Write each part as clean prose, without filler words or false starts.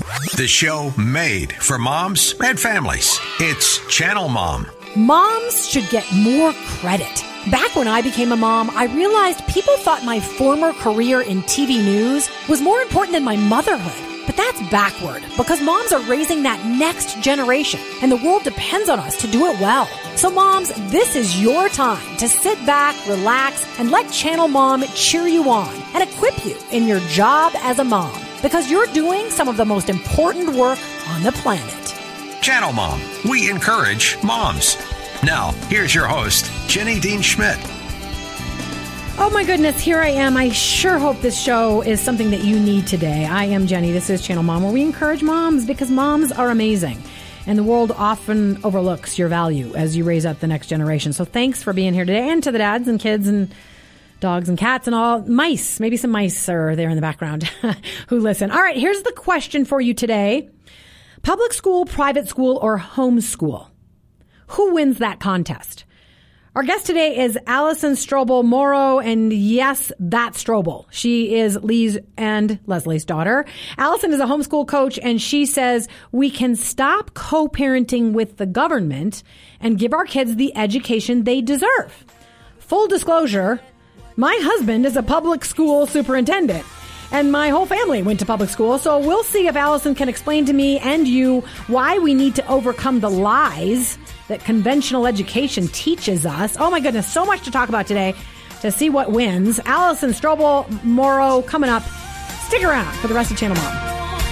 The show made for moms and families. It's Channel Mom. Moms should get more credit. Back when I became a mom, I realized people thought my former career in TV news was more important than my motherhood. But that's backward, because moms are raising that next generation, and the world depends on us to do it well. So moms, this is your time to sit back, relax, and let Channel Mom cheer you on and equip you in your job as a mom, because you're doing some of the most important work on the planet. Channel Mom. We encourage moms. Now, here's your host, Jenny Dean Schmidt. Oh my goodness, here I am. I sure hope this show is something that you need today. I am Jenny. This is Channel Mom, where we encourage moms because moms are amazing. And the world often overlooks your value as you raise up the next generation. So thanks for being here today, and to the dads and kids and dogs and cats and all mice. Maybe some mice are there in the background who listen. All right, here's the question for you today. Public school, private school, or homeschool? Who wins that contest? Our guest today is Allison Strobel Morrow, and yes, that's Strobel. She is Lee's and Leslie's daughter. Allison is a homeschool coach, and she says we can stop co-parenting with the government and give our kids the education they deserve. Full disclosure, my husband is a public school superintendent, and my whole family went to public school, so we'll see if Allison can explain to me and you why we need to overcome the lies that conventional education teaches us. Oh my goodness, so much to talk about today to see what wins. Allison Strobel Morrow coming up. Stick around for the rest of Channel Mom.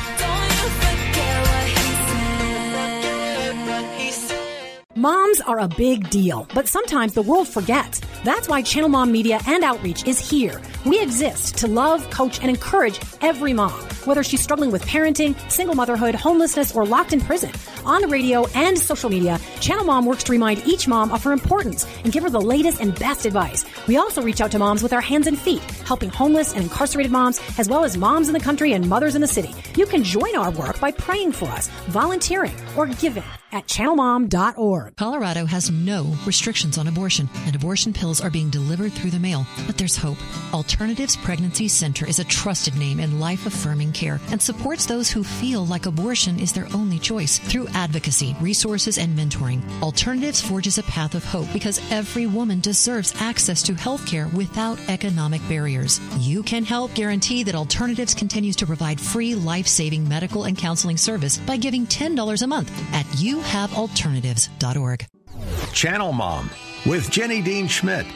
Moms are a big deal, but sometimes the world forgets. That's why Channel Mom Media and Outreach is here. We exist to love, coach, and encourage every mom, whether she's struggling with parenting, single motherhood, homelessness, or locked in prison. On the radio and social media, Channel Mom works to remind each mom of her importance and give her the latest and best advice. We also reach out to moms with our hands and feet, helping homeless and incarcerated moms, as well as moms in the country and mothers in the city. You can join our work by praying for us, volunteering, or giving at channelmom.org. Colorado has no restrictions on abortion, and abortion pills are being delivered through the mail. But there's hope. Alternatives Pregnancy Center is a trusted name in life-affirming care and supports those who feel like abortion is their only choice. Through advocacy, resources, and mentoring, Alternatives forges a path of hope because every woman deserves access to health care without economic barriers. You can help guarantee that Alternatives continues to provide free, life-saving medical and counseling service by giving $10 a month at youhavealternatives.org. Channel Mom with Jenny Dean Schmidt.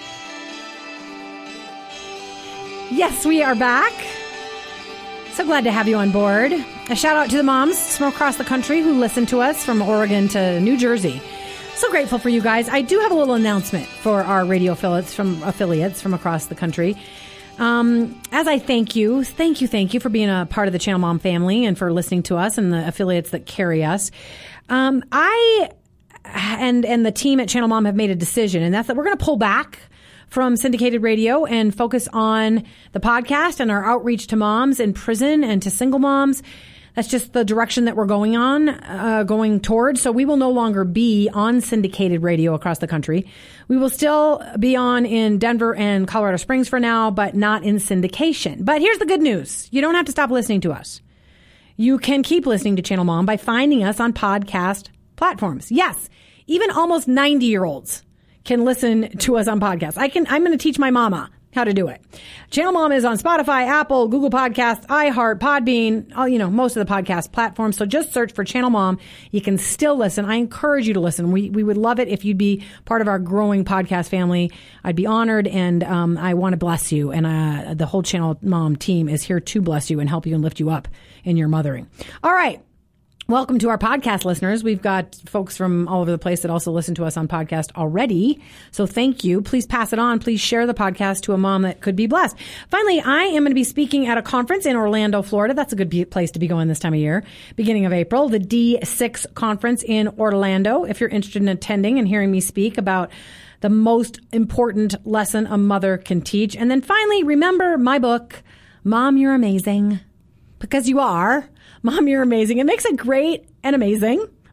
Yes, we are back. So glad to have you on board. A shout out to the moms from across the country who listen to us from Oregon to New Jersey. So grateful for you guys. I do have a little announcement for our radio affiliates from across the country. As I thank you for being a part of the Channel Mom family and for listening to us and the affiliates that carry us. I and the team at Channel Mom have made a decision, and that's that we're going to pull back from syndicated radio and focus on the podcast and our outreach to moms in prison and to single moms. That's just the direction that we're going towards. So we will no longer be on syndicated radio across the country. We will still be on in Denver and Colorado Springs for now, but not in syndication. But here's the good news. You don't have to stop listening to us. You can keep listening to Channel Mom by finding us on podcast platforms. Yes, even almost 90-year-olds can listen to us on podcasts. I'm going to teach my mama how to do it. Channel Mom is on Spotify, Apple, Google Podcasts, iHeart, Podbean, most of the podcast platforms. So just search for Channel Mom. You can still listen. I encourage you to listen. We would love it if you'd be part of our growing podcast family. I'd be honored, and I want to bless you. And the whole Channel Mom team is here to bless you and help you and lift you up in your mothering. All right. Welcome to our podcast listeners. We've got folks from all over the place that also listen to us on podcast already. So thank you. Please pass it on. Please share the podcast to a mom that could be blessed. Finally, I am going to be speaking at a conference in Orlando, Florida. That's a good place to be going this time of year. Beginning of April, the D6 conference in Orlando. If you're interested in attending and hearing me speak about the most important lesson a mother can teach. And then finally, remember my book, Mom, You're Amazing. Because you are. Mom, You're Amazing. It makes a great and amazing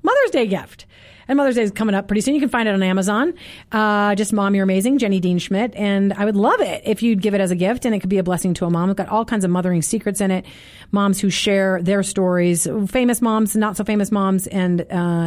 Mother's Day gift. And Mother's Day is coming up pretty soon. You can find it on Amazon. Just Mom, You're Amazing, Jenny Dean Schmidt. And I would love it if you'd give it as a gift, and it could be a blessing to a mom. It's got all kinds of mothering secrets in it. Moms who share their stories, famous moms, not so famous moms. And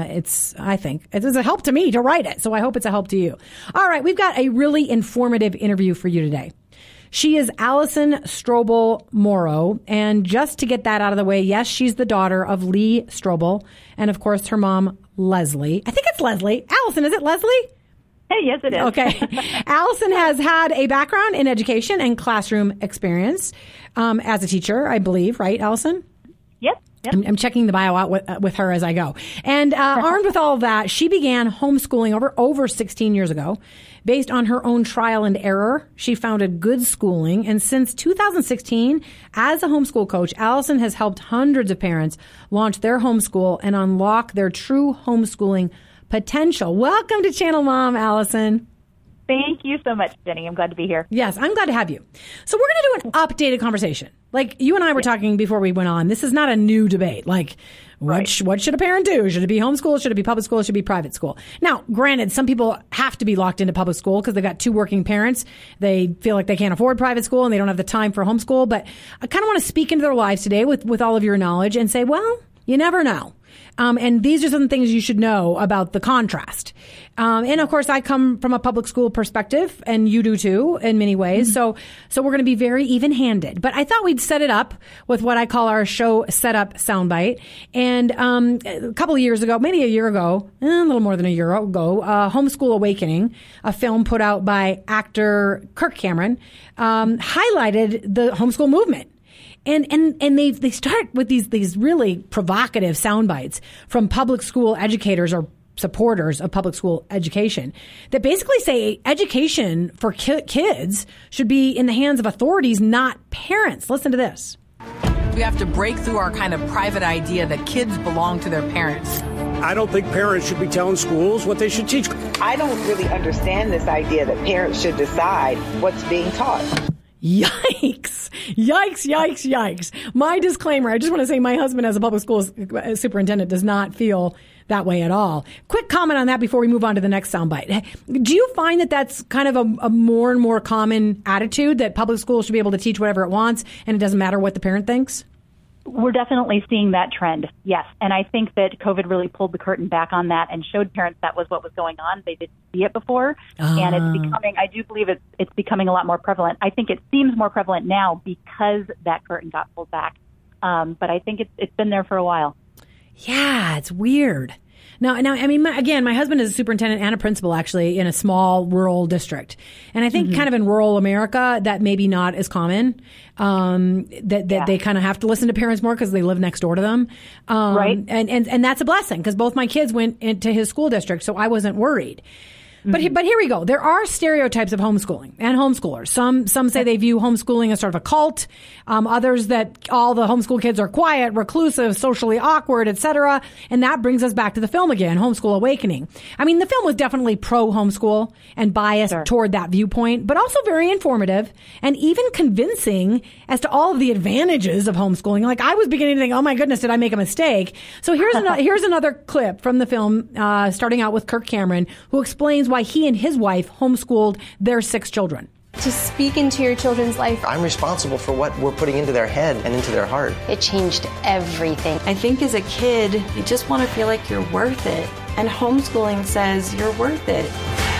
I think it's a help to me to write it. So I hope it's a help to you. All right. We've got a really informative interview for you today. She is Allison Strobel Morrow. And just to get that out of the way, yes, she's the daughter of Lee Strobel. And of course, her mom, Leslie. I think it's Leslie. Allison, is it Leslie? Hey, yes, it is. Okay. Allison has had a background in education and classroom experience as a teacher, I believe, right, Allison? Yep. I'm checking the bio out with her as I go. And armed with all of that, she began homeschooling over 16 years ago. Based on her own trial and error, she founded Good Schooling. And since 2016, as a homeschool coach, Allison has helped hundreds of parents launch their homeschool and unlock their true homeschooling potential. Welcome to Channel Mom, Allison. Thank you so much, Jenny. I'm glad to be here. Yes, I'm glad to have you. So we're going to do an updated conversation. Like you and I were talking before we went on. This is not a new debate. Like, what should a parent do? Should it be homeschool? Should it be public school? Should it be private school? Now, granted, some people have to be locked into public school because they've got two working parents. They feel like they can't afford private school and they don't have the time for homeschool. But I kind of want to speak into their lives today with all of your knowledge and say, well, you never know. And these are some things you should know about the contrast. And of course, I come from a public school perspective, and you do too, in many ways. Mm-hmm. So we're going to be very even-handed. But I thought we'd set it up with what I call our show setup soundbite. And a couple of years ago, maybe a year ago, a little more than a year ago, Homeschool Awakening, a film put out by actor Kirk Cameron, highlighted the homeschool movement. And they start with these really provocative sound bites from public school educators or supporters of public school education that basically say education for kids should be in the hands of authorities, not parents. Listen to this. We have to break through our kind of private idea that kids belong to their parents. I don't think parents should be telling schools what they should teach. I don't really understand this idea that parents should decide what's being taught. Yikes. Yikes, yikes, yikes. My disclaimer, I just want to say my husband as a public school superintendent does not feel that way at all. Quick comment on that before we move on to the next soundbite. Do you find that that's kind of a more and more common attitude, that public schools should be able to teach whatever it wants and it doesn't matter what the parent thinks? We're definitely seeing that trend, yes. And I think that COVID really pulled the curtain back on that and showed parents that was what was going on. They didn't see it before. And it's becoming, I do believe it's becoming a lot more prevalent. I think it seems more prevalent now because that curtain got pulled back. But I think it's been there for a while. Yeah, it's weird. Now, I mean, my husband is a superintendent and a principal, actually, in a small rural district. And I think kind of in rural America, that maybe not as common, that they kind of have to listen to parents more because they live next door to them. Right. And that's a blessing because both my kids went into his school district, so I wasn't worried. But here we go. There are stereotypes of homeschooling and homeschoolers. Some say they view homeschooling as sort of a cult. Others that all the homeschool kids are quiet, reclusive, socially awkward, etc. And that brings us back to the film again, Homeschool Awakening. I mean, the film was definitely pro-homeschool and biased toward that viewpoint, but also very informative and even convincing as to all of the advantages of homeschooling. Like, I was beginning to think, oh my goodness, did I make a mistake? So here's another clip from the film, starting out with Kirk Cameron, who explains why he and his wife homeschooled their 6 children. To speak into your children's life. I'm responsible for what we're putting into their head and into their heart. It changed everything. I think as a kid, you just want to feel like you're worth it. And homeschooling says you're worth it.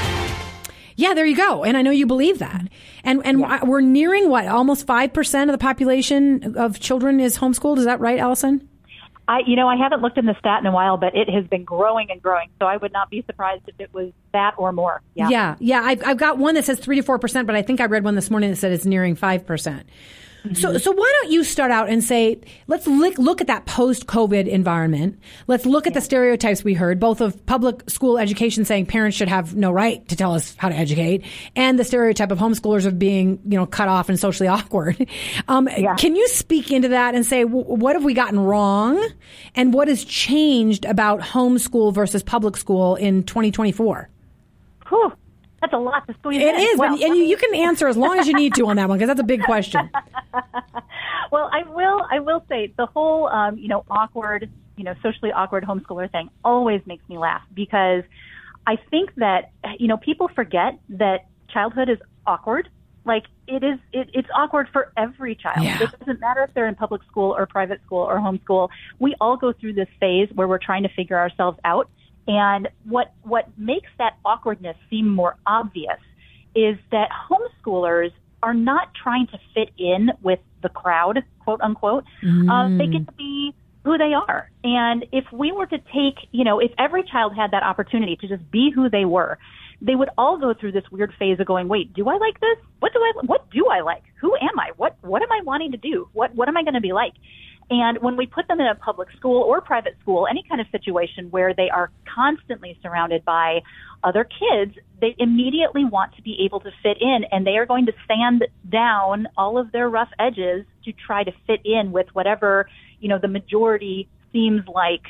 Yeah, there you go. And I know you believe that. And we're nearing almost 5% of the population of children is homeschooled. Is that right, Allison? I haven't looked in the stat in a while, but it has been growing and growing. So I would not be surprised if it was that or more. Yeah. I've got one that says 3 to 4%, but I think I read one this morning that said it's nearing 5%. So why don't you start out and say, let's look at that post-COVID environment. Let's look at the stereotypes we heard, both of public school education saying parents should have no right to tell us how to educate, and the stereotype of homeschoolers of being, cut off and socially awkward. Can you speak into that and say, what have we gotten wrong and what has changed about homeschool versus public school in 2024? Whew. That's a lot to squeeze in. It is, well, and you can answer as long as you need to on that one, because that's a big question. Well, I will say the whole, awkward, socially awkward homeschooler thing always makes me laugh, because I think that, people forget that childhood is awkward. Like it's awkward for every child. Yeah. It doesn't matter if they're in public school or private school or homeschool. We all go through this phase where we're trying to figure ourselves out. And what makes that awkwardness seem more obvious is that homeschoolers are not trying to fit in with the crowd, quote unquote. They get to be who they are. And if we were to take, if every child had that opportunity to just be who they were, they would all go through this weird phase of going, wait, do I like this? What do I like? Who am I? What am I wanting to do? What am I going to be like? And when we put them in a public school or private school, any kind of situation where they are constantly surrounded by other kids, they immediately want to be able to fit in, and they are going to sand down all of their rough edges to try to fit in with whatever, the majority seems like,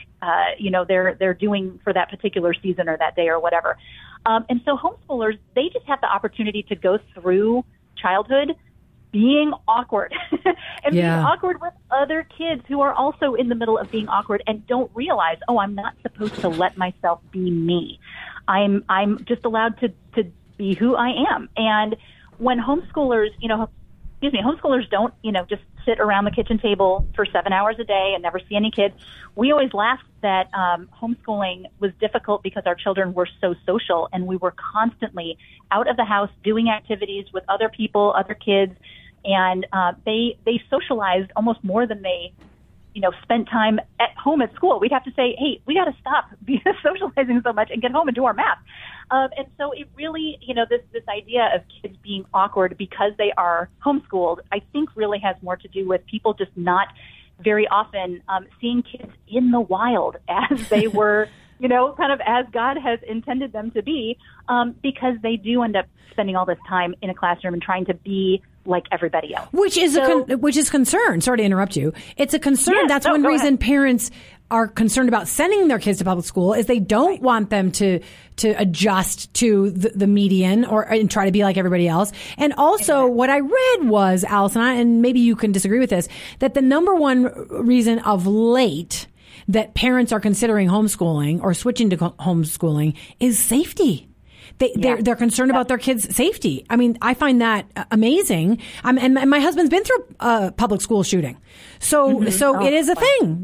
they're doing for that particular season or that day or whatever. And so homeschoolers, they just have the opportunity to go through childhood being awkward and being awkward with other kids who are also in the middle of being awkward and don't realize, I'm not supposed to let myself be me. I'm just allowed to be who I am. And when homeschoolers, homeschoolers don't, just sit around the kitchen table for 7 hours a day and never see any kids. We always laughed that homeschooling was difficult because our children were so social, and we were constantly out of the house doing activities with other people, other kids, and they socialized almost more than they spent time at home at school. We'd have to say, hey, we got to stop socializing so much and get home and do our math. And so it really, this idea of kids being awkward because they are homeschooled, I think really has more to do with people just not very often seeing kids in the wild as they were, kind of as God has intended them to be, because they do end up spending all this time in a classroom and trying to be like everybody else. Which is concern. Sorry to interrupt you. It's a concern. Yes, that's one reason parents are concerned about sending their kids to public school, is they don't want them to adjust to the median and try to be like everybody else. And also what I read was, Allison, and maybe you can disagree with this, that the number one reason of late that parents are considering homeschooling or switching to homeschooling is safety. They're concerned about their kids' safety. I mean, I find that amazing. And my husband's been through a public school shooting. So it is a thing.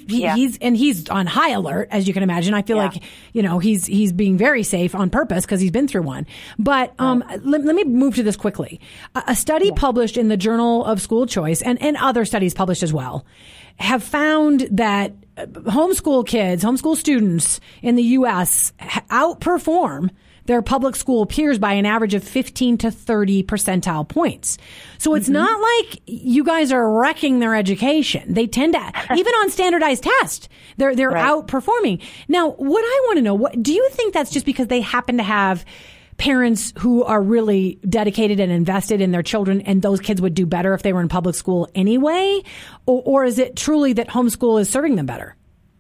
He's on high alert, as you can imagine. I feel like, he's being very safe on purpose because he's been through one. But let me move to this quickly. A study published in the Journal of School Choice and other studies published as well have found that homeschool students in the U.S. outperform their public school peers by an average of 15 to 30 percentile points. So it's not like you guys are wrecking their education. They tend to, even on standardized tests, they're outperforming. Now, what I want to know, do you think that's just because they happen to have parents who are really dedicated and invested in their children, and those kids would do better if they were in public school anyway? Or is it truly that homeschool is serving them better?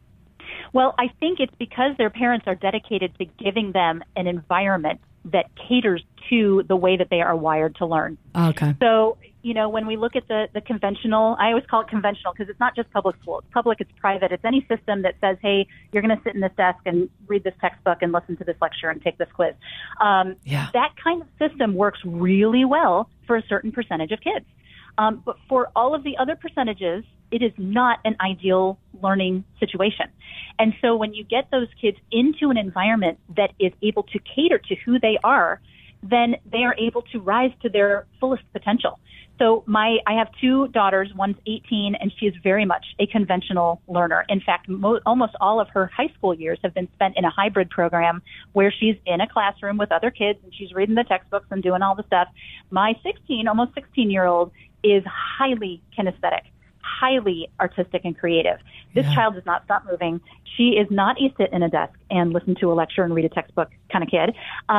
Well, I think it's because their parents are dedicated to giving them an environment that caters to the way that they are wired to learn. Okay. So, when we look at the conventional, I always call it conventional because it's not just public school. It's public, it's private. It's any system that says, hey, you're going to sit in this desk and read this textbook and listen to this lecture and take this quiz. That kind of system works really well for a certain percentage of kids. But for all of the other percentages, it is not an ideal learning situation. And so when you get those kids into an environment that is able to cater to who they are, then they are able to rise to their fullest potential. So I have two daughters, one's 18, and she is very much a conventional learner. In fact, almost all of her high school years have been spent in a hybrid program where she's in a classroom with other kids and she's reading the textbooks and doing all the stuff. My almost 16-year-old is highly kinesthetic, highly artistic and creative. This child does not stop moving. She is not a sit in a desk and listen to a lecture and read a textbook kind of kid.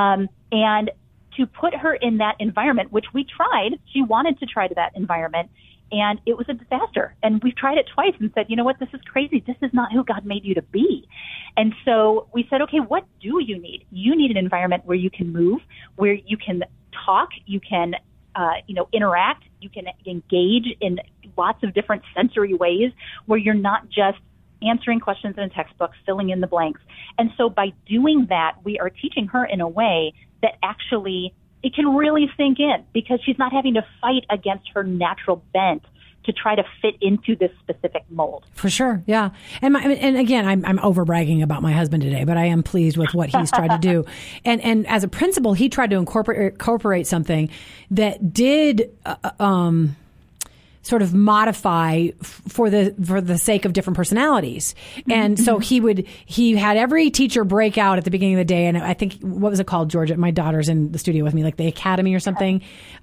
And to put her in that environment, which we tried, she wanted to try to that environment, and it was a disaster. And we've tried it twice and said, you know what, this is crazy. This is not who God made you to be. And so we said, okay, what do you need? You need an environment where you can move, where you can talk, you can interact, you can engage in lots of different sensory ways, where you're not just, answering questions in a textbook, filling in the blanks. And so by doing that, we are teaching her in a way that actually it can really sink in, because she's not having to fight against her natural bent to try to fit into this specific mold. For sure, yeah. And again, I'm over bragging about my husband today, but I am pleased with what he's tried to do. And as a principal, he tried to incorporate something that did sort of modify for the sake of different personalities. And so he had every teacher break out at the beginning of the day. And I think, what was it called, Georgia? My daughter's in the studio with me, like the Academy or something.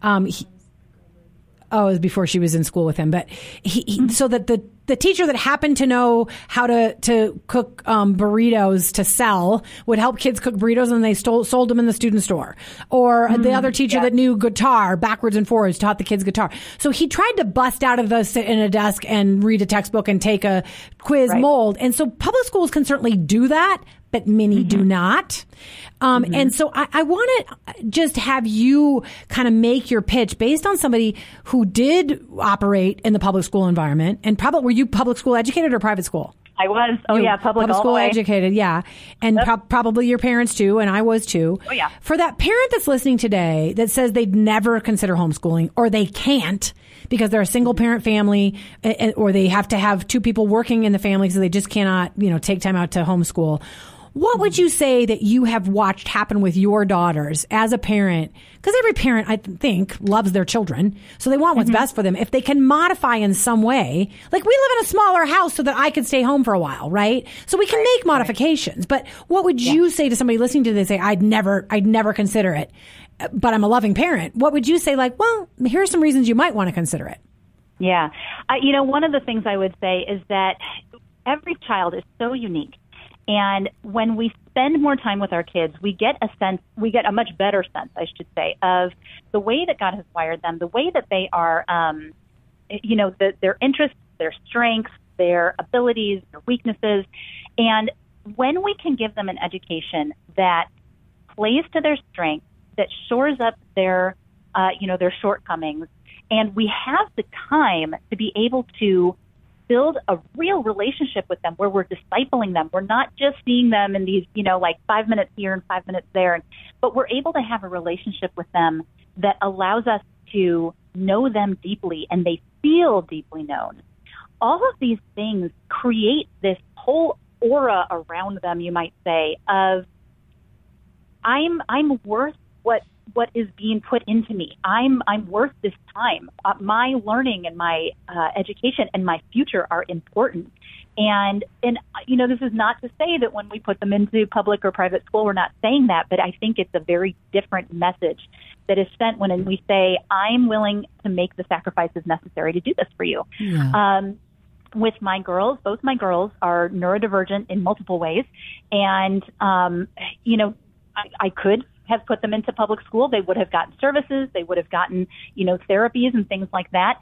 It was before she was in school with him. But so that the teacher that happened to know how to cook burritos to sell would help kids cook burritos, and they sold them in the student store. Or the other teacher that knew guitar backwards and forwards taught the kids guitar. So he tried to bust out of the sit in a desk and read a textbook and take a quiz mold. And so public schools can certainly do that, but many do not. And so I want to just have you kind of make your pitch based on somebody who did operate in the public school environment. And probably, were you public school educated or private school? I was. Public school educated. Yeah. And probably your parents too. And I was too. Oh, yeah. For that parent that's listening today that says they'd never consider homeschooling, or they can't because they're a single parent family, or they have to have two people working in the family, so they just cannot, take time out to homeschool. What would you say that you have watched happen with your daughters as a parent? Because every parent, I think, loves their children, so they want what's best for them. If they can modify in some way, like we live in a smaller house so that I could stay home for a while, right? So we can make modifications. But what would you say to somebody listening to this, say, I'd never consider it, but I'm a loving parent? What would you say, like, well, here are some reasons you might want to consider it? Yeah. One of the things I would say is that every child is so unique. And when we spend more time with our kids, we get a much better sense, I should say, of the way that God has wired them, the way that they are, their interests, their strengths, their abilities, their weaknesses. And when we can give them an education that plays to their strengths, that shores up their shortcomings, and we have the time to be able to build a real relationship with them where we're discipling them. We're not just seeing them in these, 5 minutes here and 5 minutes there, but we're able to have a relationship with them that allows us to know them deeply, and they feel deeply known. All of these things create this whole aura around them, you might say, of I'm worth what is being put into me. I'm worth this time. My learning and my education and my future are important. And this is not to say that when we put them into public or private school, we're not saying that, but I think it's a very different message that is sent when we say, I'm willing to make the sacrifices necessary to do this for you. Yeah. With my girls, both my girls are neurodivergent in multiple ways. And, I could have put them into public school. They would have gotten services. They would have gotten, therapies and things like that.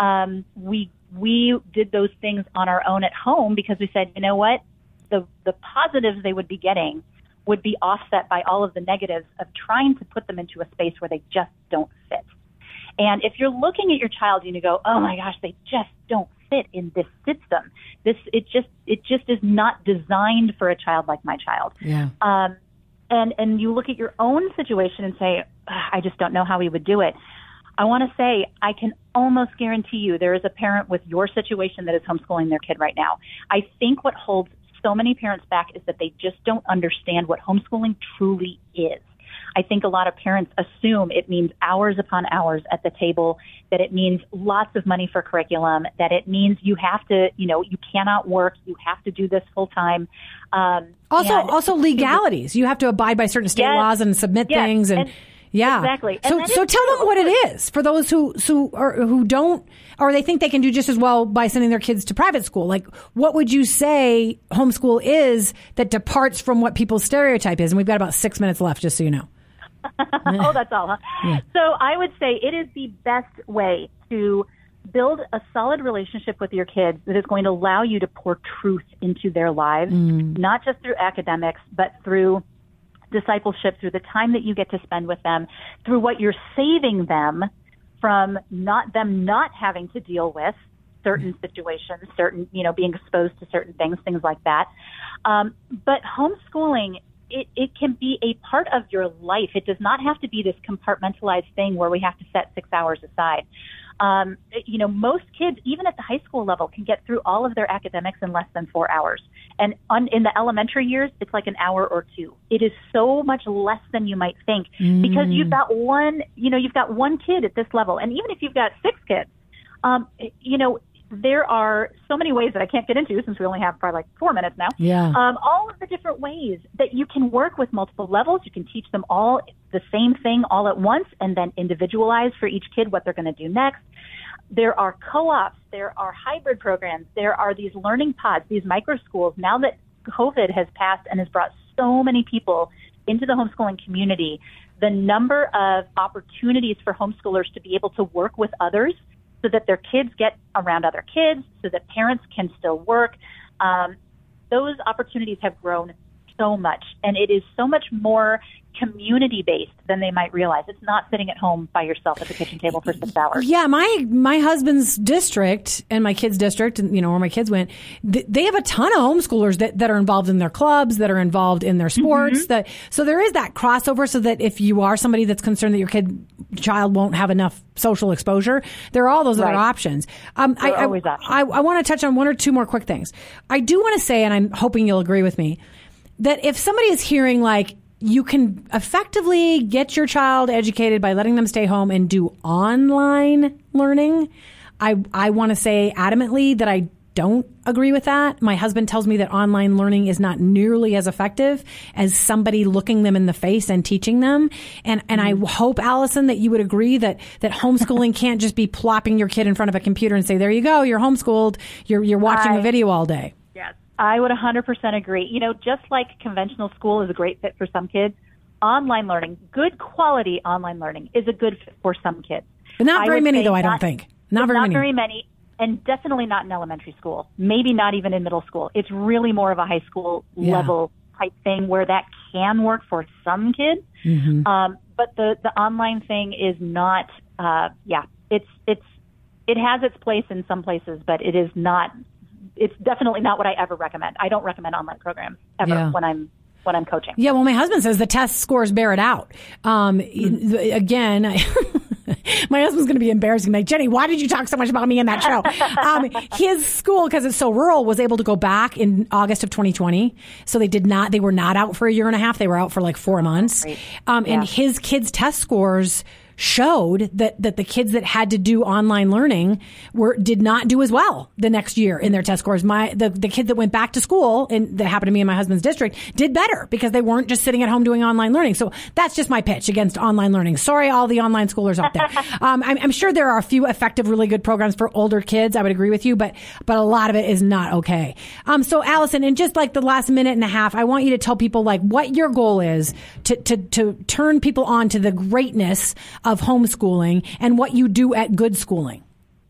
We did those things on our own at home because we said, you know what, the positives they would be getting would be offset by all of the negatives of trying to put them into a space where they just don't fit. And if you're looking at your child and you go, oh my gosh, they just don't fit in this system. It just is not designed for a child like my child. Yeah. And you look at your own situation and say, I just don't know how we would do it. I want to say, I can almost guarantee you there is a parent with your situation that is homeschooling their kid right now. I think what holds so many parents back is that they just don't understand what homeschooling truly is. I think a lot of parents assume it means hours upon hours at the table, that it means lots of money for curriculum, that it means you have to, you cannot work, you have to do this full time. Also legalities. You have to abide by certain state laws and submit things. And yeah, exactly. So tell them what it is for those who don't, or they think they can do just as well by sending their kids to private school. Like, what would you say homeschool is that departs from what people's stereotype is? And we've got about 6 minutes left, just so you know. Oh, that's all, huh? Yeah. So I would say it is the best way to build a solid relationship with your kids that is going to allow you to pour truth into their lives, not just through academics, but through discipleship, through the time that you get to spend with them, through what you're saving them from not having to deal with certain situations, certain, being exposed to certain things like that. But homeschooling, it can be a part of your life. It does not have to be this compartmentalized thing where we have to set 6 hours aside. Most kids, even at the high school level, can get through all of their academics in less than 4 hours. And in the elementary years, it's like an hour or two. It is so much less than you might think because you've got one kid at this level. And even if you've got 6 kids, there are so many ways that I can't get into since we only have probably like 4 minutes now. Yeah. All of the different ways that you can work with multiple levels. You can teach them all the same thing all at once and then individualize for each kid what they're going to do next. There are co-ops. There are hybrid programs. There are these learning pods, these micro schools. Now that COVID has passed and has brought so many people into the homeschooling community, the number of opportunities for homeschoolers to be able to work with others so that their kids get around other kids, so that parents can still work. Those opportunities have grown so much, and it is so much more community-based than they might realize. It's not sitting at home by yourself at the kitchen table for 6 hours. Yeah, my husband's district and my kids' district, and where my kids went, they have a ton of homeschoolers that are involved in their clubs, that are involved in their sports. So there is that crossover, so that if you are somebody that's concerned that your child won't have enough social exposure, there are all those other options. I want to touch on one or two more quick things. I do want to say, and I'm hoping you'll agree with me, that if somebody is hearing like, you can effectively get your child educated by letting them stay home and do online learning, I want to say adamantly that I don't agree with that. My husband tells me that online learning is not nearly as effective as somebody looking them in the face and teaching them. And I hope, Allison, that you would agree that homeschooling can't just be plopping your kid in front of a computer and say, there you go, you're homeschooled, you're watching a video all day. Yes, I would 100% agree. Just like conventional school is a great fit for some kids, online learning, good quality online learning is a good fit for some kids. But not very many, though, I don't think. Not very many. And definitely not in elementary school, maybe not even in middle school. It's really more of a high school level type thing where that can work for some kids. Mm-hmm. But the online thing is not, it has its place in some places, but it is not, it's definitely not what I ever recommend. I don't recommend online programs ever when I'm coaching. Yeah, well, my husband says the test scores bear it out. Again, my husband's going to be embarrassing. Like, Jenny, why did you talk so much about me in that show? His school, because it's so rural, was able to go back in August of 2020. So they were not out for a year and a half. They were out for like 4 months. And his kids' test scores showed that the kids that had to do online learning did not do as well the next year in their test scores. The kids that went back to school, and that happened to me in my husband's district, did better because they weren't just sitting at home doing online learning. So that's just my pitch against online learning. Sorry, all the online schoolers out there. I'm sure there are a few effective, really good programs for older kids. I would agree with you, but a lot of it is not okay. So Allison, in just like the last minute and a half, I want you to tell people like what your goal is to turn people on to the greatness of homeschooling and what you do at Good Schooling.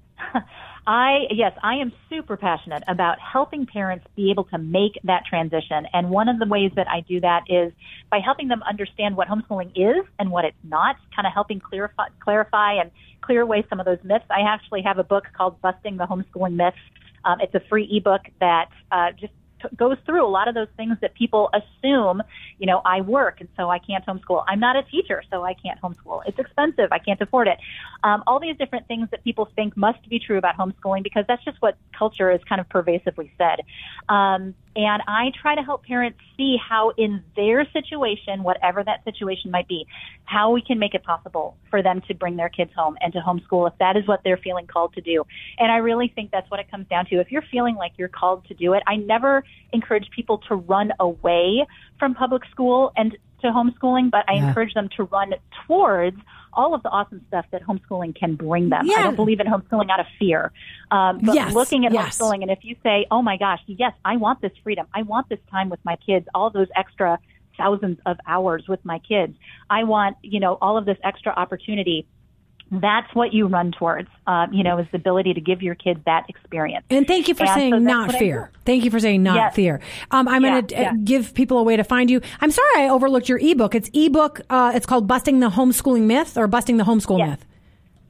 I am super passionate about helping parents be able to make that transition. And one of the ways that I do that is by helping them understand what homeschooling is and what it's not, kind of helping clarify and clear away some of those myths. I actually have a book called Busting the Homeschooling Myths. It's a free ebook that just goes through a lot of those things that people assume, I work and so I can't homeschool. I'm not a teacher, so I can't homeschool. It's expensive. I can't afford it. All these different things that people think must be true about homeschooling because that's just what culture is kind of pervasively said. And I try to help parents see how in their situation, whatever that situation might be, how we can make it possible for them to bring their kids home and to homeschool if that is what they're feeling called to do. And I really think that's what it comes down to. If you're feeling like you're called to do it, I never encourage people to run away from public school and to homeschooling, but I encourage them to run towards all of the awesome stuff that homeschooling can bring them. I don't believe in homeschooling out of fear. But looking at homeschooling, and if you say, oh my gosh, yes, I want this freedom. I want this time with my kids, all those extra thousands of hours with my kids. I want, all of this extra opportunity. That's what you run towards, is the ability to give your kids that experience. And thank you for saying not fear. Thank you for saying not fear. I'm going to give people a way to find you. I'm sorry I overlooked your ebook. It's called Busting the Homeschooling Myth or Busting the Homeschool Myth.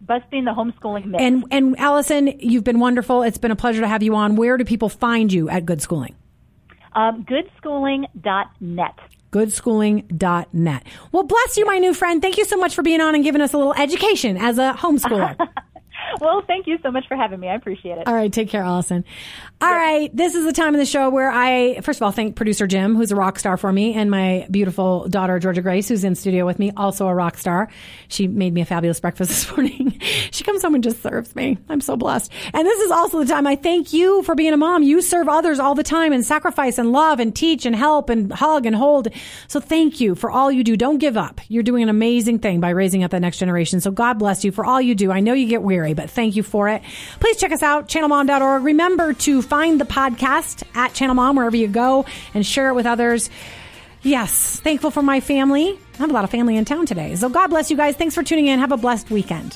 busting the homeschooling myth. And Allison, you've been wonderful. It's been a pleasure to have you on. Where do people find you at Good Schooling? Goodschooling.net. Goodschooling.net. Well, bless you, my new friend. Thank you so much for being on and giving us a little education as a homeschooler. Well, thank you so much for having me. I appreciate it. All right. Take care, Allison. All right. This is the time of the show where I, first of all, thank producer Jim, who's a rock star for me, and my beautiful daughter, Georgia Grace, who's in studio with me, also a rock star. She made me a fabulous breakfast this morning. She comes home and just serves me. I'm so blessed. And this is also the time I thank you for being a mom. You serve others all the time and sacrifice and love and teach and help and hug and hold. So thank you for all you do. Don't give up. You're doing an amazing thing by raising up the next generation. So God bless you for all you do. I know you get weary, but thank you for it. Please check us out, channelmom.org. Remember to find the podcast at Channel Mom wherever you go and share it with others. Yes, thankful for my family. I have a lot of family in town today. So God bless you guys. Thanks for tuning in. Have a blessed weekend.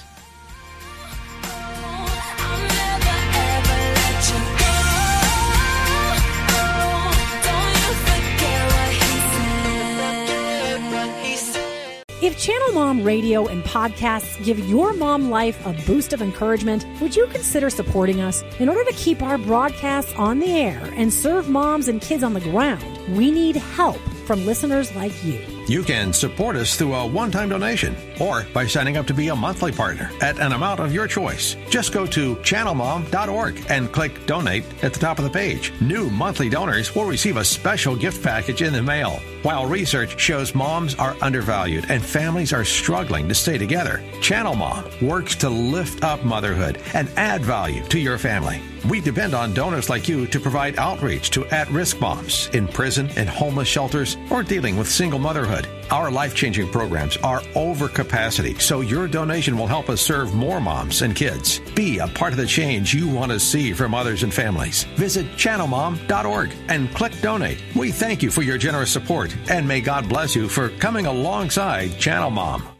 If Channel Mom Radio and podcasts give your mom life a boost of encouragement, would you consider supporting us? In order to keep our broadcasts on the air and serve moms and kids on the ground, we need help from listeners like you. You can support us through a one-time donation or by signing up to be a monthly partner at an amount of your choice. Just go to channelmom.org and click Donate at the top of the page. New monthly donors will receive a special gift package in the mail. While research shows moms are undervalued and families are struggling to stay together, Channel Mom works to lift up motherhood and add value to your family. We depend on donors like you to provide outreach to at-risk moms in prison and homeless shelters or dealing with single motherhood. Our life-changing programs are over capacity, so your donation will help us serve more moms and kids. Be a part of the change you want to see from mothers and families. Visit channelmom.org and click Donate. We thank you for your generous support, and may God bless you for coming alongside Channel Mom.